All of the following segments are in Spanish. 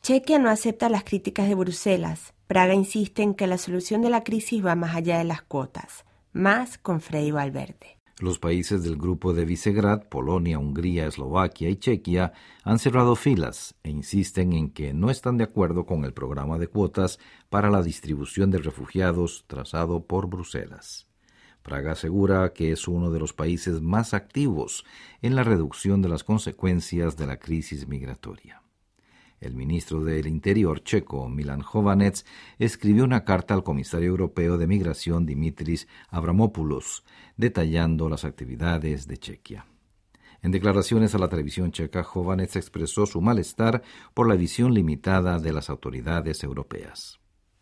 Chequia no acepta las críticas de Bruselas. Praga insiste en que la solución de la crisis va más allá de las cuotas. Más con Freddy Valverde. Los países del grupo de Visegrad, Polonia, Hungría, Eslovaquia y Chequia, han cerrado filas e insisten en que no están de acuerdo con el programa de cuotas para la distribución de refugiados trazado por Bruselas. Praga asegura que es uno de los países más activos en la reducción de las consecuencias de la crisis migratoria. El ministro del Interior checo, Milan Chovanec, escribió una carta al comisario europeo de Migración, Dimitris Avramopoulos, detallando las actividades de Chequia. En declaraciones a la televisión checa, Chovanec expresó su malestar por la visión limitada de las autoridades europeas.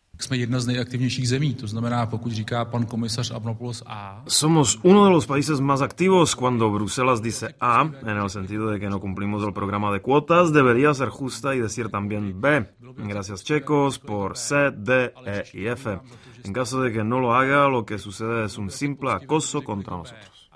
Somos uno de los países más activos cuando Bruselas dice A, en el sentido de que no cumplimos el programa de cuotas, debería ser justa y decir también B. Gracias checos por C, D, E y F. En caso de que no lo haga, lo que sucede es un simple acoso contra nosotros.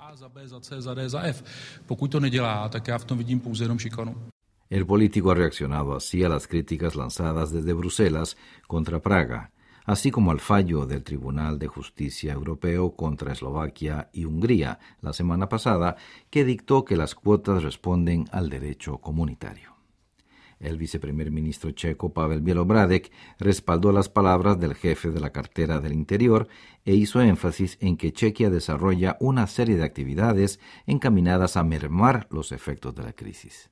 El político ha reaccionado así a las críticas lanzadas desde Bruselas contra Praga, así como al fallo del Tribunal de Justicia Europeo contra Eslovaquia y Hungría la semana pasada, que dictó que las cuotas responden al derecho comunitario. El viceprimer ministro checo Pavel Bělobrádek respaldó las palabras del jefe de la cartera del Interior e hizo énfasis en que Chequia desarrolla una serie de actividades encaminadas a mermar los efectos de la crisis.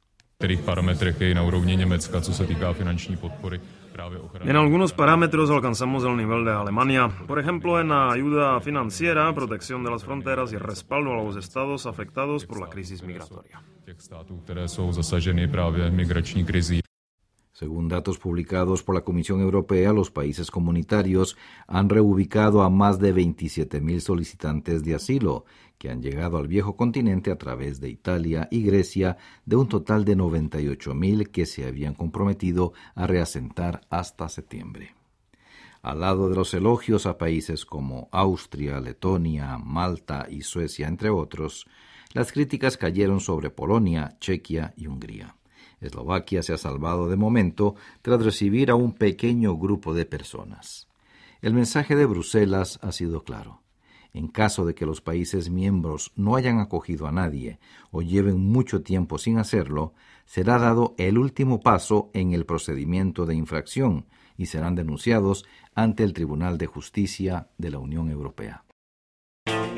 En algunos parámetros alcanzamos el nivel de Alemania, por ejemplo en la ayuda financiera, protección de las fronteras y respaldo a los estados afectados por la crisis migratoria. Según datos publicados por la Comisión Europea, los países comunitarios han reubicado a más de 27.000 solicitantes de asilo que han llegado al viejo continente a través de Italia y Grecia, de un total de 98.000 que se habían comprometido a reasentar hasta septiembre. Al lado de los elogios a países como Austria, Letonia, Malta y Suecia, entre otros, las críticas cayeron sobre Polonia, Chequia y Hungría. Eslovaquia se ha salvado de momento tras recibir a un pequeño grupo de personas. El mensaje de Bruselas ha sido claro. En caso de que los países miembros no hayan acogido a nadie o lleven mucho tiempo sin hacerlo, será dado el último paso en el procedimiento de infracción y serán denunciados ante el Tribunal de Justicia de la Unión Europea.